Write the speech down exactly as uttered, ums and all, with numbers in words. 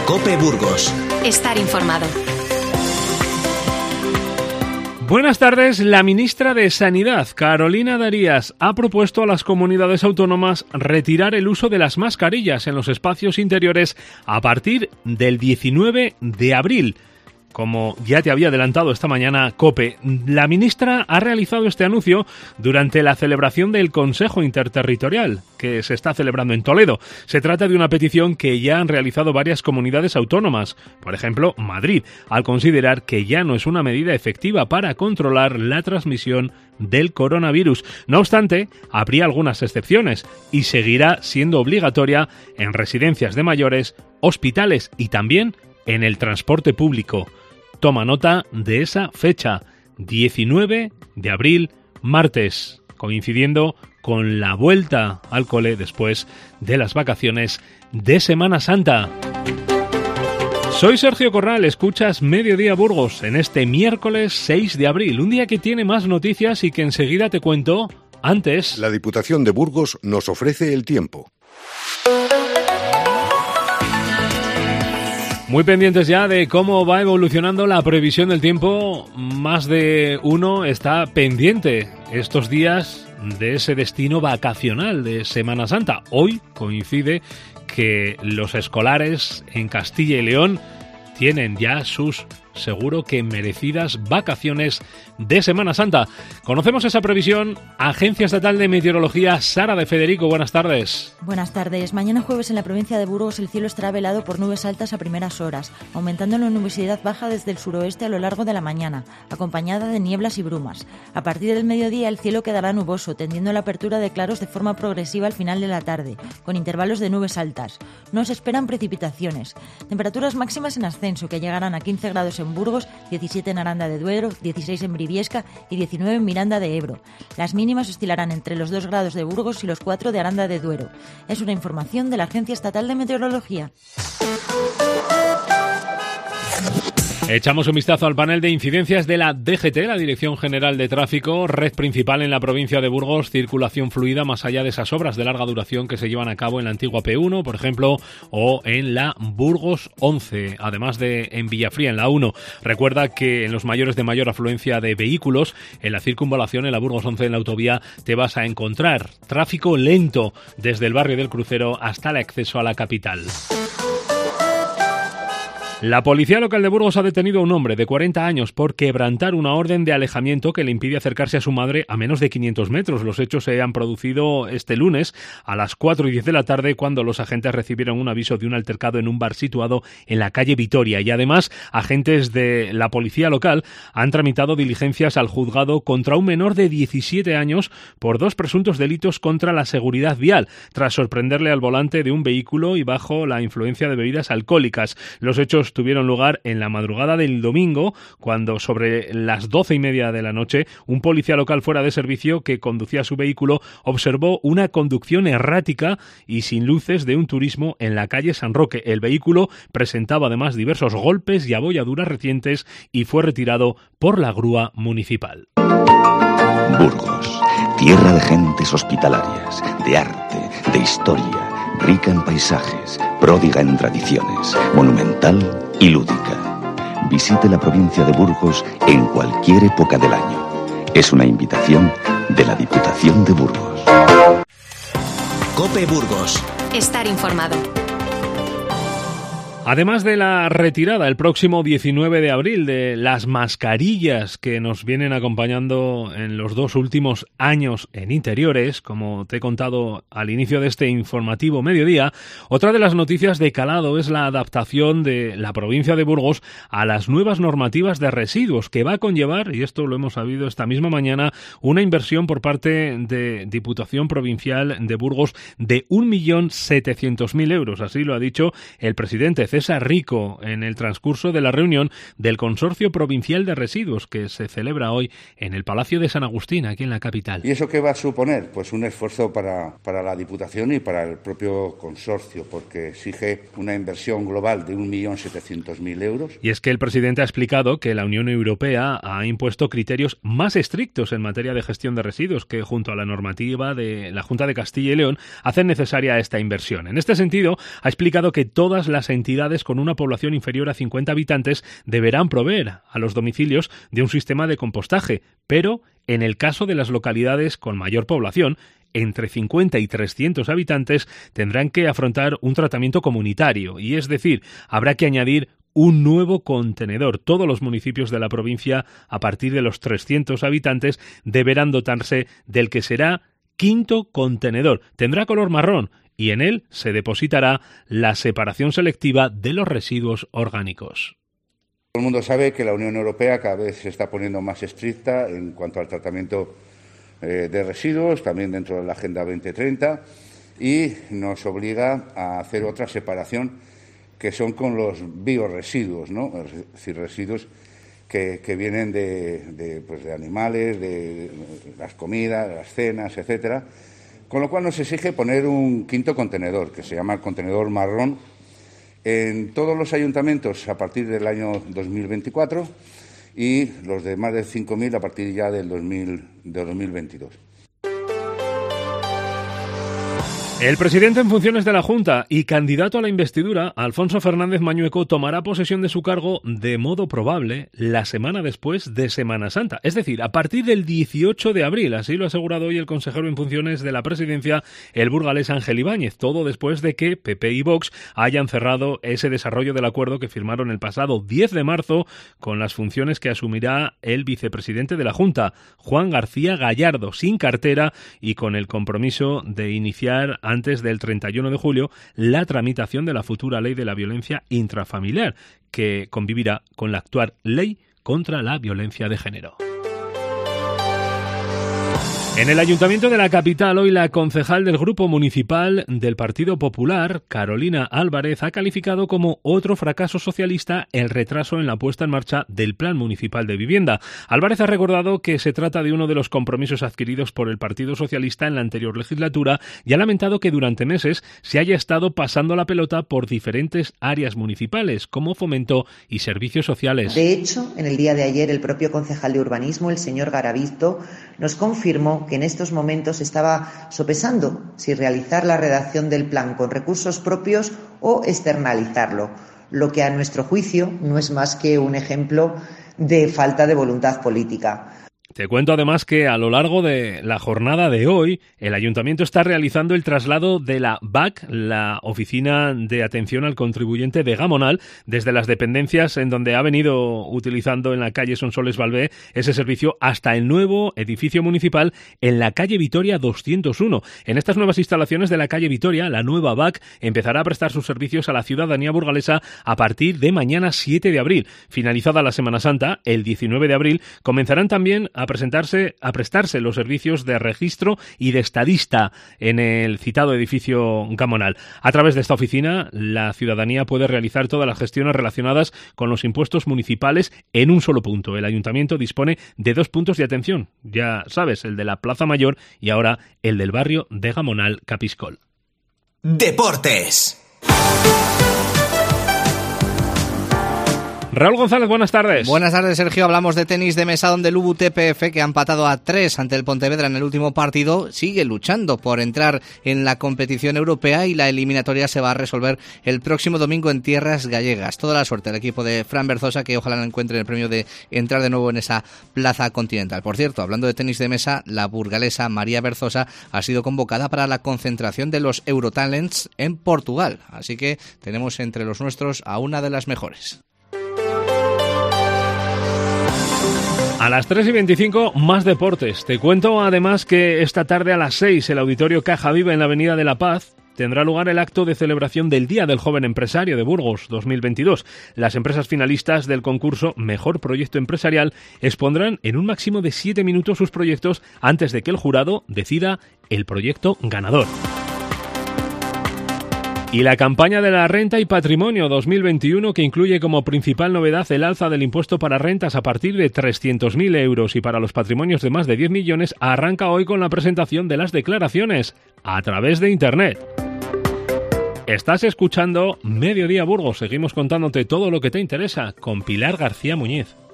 COPE Burgos. Estar informado. Buenas tardes. La ministra de Sanidad, Carolina Darias, ha propuesto a las comunidades autónomas retirar el uso de las mascarillas en los espacios interiores a partir del diecinueve de abril. Como ya te había adelantado esta mañana COPE, la ministra ha realizado este anuncio durante la celebración del Consejo Interterritorial, que se está celebrando en Toledo. Se trata de una petición que ya han realizado varias comunidades autónomas, por ejemplo, Madrid, al considerar que ya no es una medida efectiva para controlar la transmisión del coronavirus. No obstante, habría algunas excepciones y seguirá siendo obligatoria en residencias de mayores, hospitales y también en el transporte público. Toma nota de esa fecha, diecinueve de abril, martes, coincidiendo con la vuelta al cole después de las vacaciones de Semana Santa. Soy Sergio Corral, escuchas Mediodía Burgos en este miércoles seis de abril, un día que tiene más noticias y que enseguida te cuento. Antes, la Diputación de Burgos nos ofrece el tiempo. Muy pendientes ya de cómo va evolucionando la previsión del tiempo. Más de uno está pendiente estos días de ese destino vacacional de Semana Santa. Hoy coincide que los escolares en Castilla y León tienen ya sus, seguro que merecidas, vacaciones de Semana Santa. Conocemos esa previsión. Agencia Estatal de Meteorología, Sara de Federico, buenas tardes. Buenas tardes. Mañana jueves en la provincia de Burgos el cielo estará velado por nubes altas a primeras horas, aumentando la nubosidad baja desde el suroeste a lo largo de la mañana, acompañada de nieblas y brumas. A partir del mediodía el cielo quedará nuboso, tendiendo a la apertura de claros de forma progresiva al final de la tarde, con intervalos de nubes altas. No se esperan precipitaciones. Temperaturas máximas en ascenso que llegarán a quince grados en Burgos, diecisiete en Aranda de Duero, dieciséis en Briviesca y diecinueve en Miranda de Ebro. Las mínimas oscilarán entre los dos grados de Burgos y los cuatro de Aranda de Duero. Es una información de la Agencia Estatal de Meteorología. Echamos un vistazo al panel de incidencias de la D G T, la Dirección General de Tráfico, red principal en la provincia de Burgos, circulación fluida más allá de esas obras de larga duración que se llevan a cabo en la antigua P uno, por ejemplo, o en la Burgos once, además de en Villafría, en la uno. Recuerda que en los mayores de mayor afluencia de vehículos, en la circunvalación, en la Burgos once, en la autovía, te vas a encontrar tráfico lento desde el barrio del Crucero hasta el acceso a la capital. La policía local de Burgos ha detenido a un hombre de cuarenta años por quebrantar una orden de alejamiento que le impide acercarse a su madre a menos de quinientos metros. Los hechos se han producido este lunes a las cuatro y diez de la tarde cuando los agentes recibieron un aviso de un altercado en un bar situado en la calle Vitoria y además agentes de la policía local han tramitado diligencias al juzgado contra un menor de diecisiete años por dos presuntos delitos contra la seguridad vial tras sorprenderle al volante de un vehículo y bajo la influencia de bebidas alcohólicas. Los hechos tuvieron lugar en la madrugada del domingo, cuando sobre las doce y media de la noche, un policía local fuera de servicio que conducía su vehículo observó una conducción errática y sin luces de un turismo en la calle San Roque. El vehículo presentaba además diversos golpes y abolladuras recientes y fue retirado por la grúa municipal. Burgos, tierra de gentes hospitalarias, de arte, de historia, rica en paisajes, pródiga en tradiciones, monumental y lúdica. Visite la provincia de Burgos en cualquier época del año. Es una invitación de la Diputación de Burgos. COPE Burgos. Estar informado. Además de la retirada el próximo diecinueve de abril de las mascarillas que nos vienen acompañando en los dos últimos años en interiores, como te he contado al inicio de este informativo mediodía, otra de las noticias de calado es la adaptación de la provincia de Burgos a las nuevas normativas de residuos que va a conllevar, y esto lo hemos sabido esta misma mañana, una inversión por parte de Diputación Provincial de Burgos de un millón setecientos mil euros. Así lo ha dicho el presidente César Rico en el transcurso de la reunión del Consorcio Provincial de Residuos que se celebra hoy en el Palacio de San Agustín, aquí en la capital. ¿Y eso qué va a suponer? Pues un esfuerzo para, para la Diputación y para el propio consorcio, porque exige una inversión global de un millón setecientos mil euros. Y es que el presidente ha explicado que la Unión Europea ha impuesto criterios más estrictos en materia de gestión de residuos que, junto a la normativa de la Junta de Castilla y León, hacen necesaria esta inversión. En este sentido, ha explicado que todas las entidades localidades con una población inferior a cincuenta habitantes deberán proveer a los domicilios de un sistema de compostaje, pero en el caso de las localidades con mayor población, entre cincuenta y trescientos habitantes, tendrán que afrontar un tratamiento comunitario, y es decir, habrá que añadir un nuevo contenedor. Todos los municipios de la provincia, a partir de los trescientos habitantes, deberán dotarse del que será quinto contenedor. Tendrá color marrón y en él se depositará la separación selectiva de los residuos orgánicos. Todo el mundo sabe que la Unión Europea cada vez se está poniendo más estricta en cuanto al tratamiento eh, de residuos, también dentro de la Agenda veinte treinta, y nos obliga a hacer otra separación que son con los bioresiduos, ¿no? Es decir, residuos que, que vienen de, de, pues de animales, de las comidas, las cenas, etcétera. Con lo cual nos exige poner un quinto contenedor, que se llama el contenedor marrón, en todos los ayuntamientos a partir del año dos mil veinticuatro y los de más de cinco mil a partir ya del dos mil, de dos mil veintidós. El presidente en funciones de la Junta y candidato a la investidura, Alfonso Fernández Mañueco, tomará posesión de su cargo de modo probable la semana después de Semana Santa, es decir, a partir del dieciocho de abril, así lo ha asegurado hoy el consejero en funciones de la presidencia, el burgalés Ángel Ibáñez, todo después de que P P y Vox hayan cerrado ese desarrollo del acuerdo que firmaron el pasado diez de marzo con las funciones que asumirá el vicepresidente de la Junta, Juan García Gallardo, sin cartera y con el compromiso de iniciar antes del treinta y uno de julio la tramitación de la futura ley de la violencia intrafamiliar, que convivirá con la actual ley contra la violencia de género. En el Ayuntamiento de la capital, hoy la concejal del Grupo Municipal del Partido Popular, Carolina Álvarez, ha calificado como otro fracaso socialista el retraso en la puesta en marcha del Plan Municipal de Vivienda. Álvarez ha recordado que se trata de uno de los compromisos adquiridos por el Partido Socialista en la anterior legislatura y ha lamentado que durante meses se haya estado pasando la pelota por diferentes áreas municipales, como fomento y servicios sociales. De hecho, en el día de ayer, el propio concejal de urbanismo, el señor Garavito, nos confirmó que en estos momentos estaba sopesando si realizar la redacción del plan con recursos propios o externalizarlo, lo que a nuestro juicio no es más que un ejemplo de falta de voluntad política. Te cuento además que a lo largo de la jornada de hoy, el Ayuntamiento está realizando el traslado de la B A C, la Oficina de Atención al Contribuyente de Gamonal, desde las dependencias en donde ha venido utilizando en la calle Sonsoles Balbé ese servicio hasta el nuevo edificio municipal en la calle Vitoria doscientos uno. En estas nuevas instalaciones de la calle Vitoria, la nueva B A C empezará a prestar sus servicios a la ciudadanía burgalesa a partir de mañana siete de abril. Finalizada la Semana Santa, el diecinueve de abril, comenzarán también a presentarse, a prestarse los servicios de registro y de estadista en el citado edificio Gamonal. A través de esta oficina, la ciudadanía puede realizar todas las gestiones relacionadas con los impuestos municipales en un solo punto. El ayuntamiento dispone de dos puntos de atención, ya sabes, el de la Plaza Mayor y ahora el del barrio de Gamonal Capiscol. Deportes. Raúl González, buenas tardes. Buenas tardes, Sergio. Hablamos de tenis de mesa, donde el U B U T P F, que ha empatado a tres ante el Pontevedra en el último partido, sigue luchando por entrar en la competición europea y la eliminatoria se va a resolver el próximo domingo en tierras gallegas. Toda la suerte al equipo de Fran Berzosa, que ojalá no encuentre el premio de entrar de nuevo en esa plaza continental. Por cierto, hablando de tenis de mesa, la burgalesa María Berzosa ha sido convocada para la concentración de los Eurotalents en Portugal. Así que tenemos entre los nuestros a una de las mejores. A las tres y veinticinco, más deportes. Te cuento además que esta tarde a las seis, el Auditorio Caja Viva en la Avenida de la Paz tendrá lugar el acto de celebración del Día del Joven Empresario de Burgos dos mil veintidós. Las empresas finalistas del concurso Mejor Proyecto Empresarial expondrán en un máximo de siete minutos sus proyectos antes de que el jurado decida el proyecto ganador. Y la campaña de la Renta y Patrimonio dos mil veintiuno, que incluye como principal novedad el alza del impuesto para rentas a partir de trescientos mil euros y para los patrimonios de más de diez millones, arranca hoy con la presentación de las declaraciones a través de Internet. Estás escuchando Mediodía Burgos. Seguimos contándote todo lo que te interesa con Pilar García Muñiz.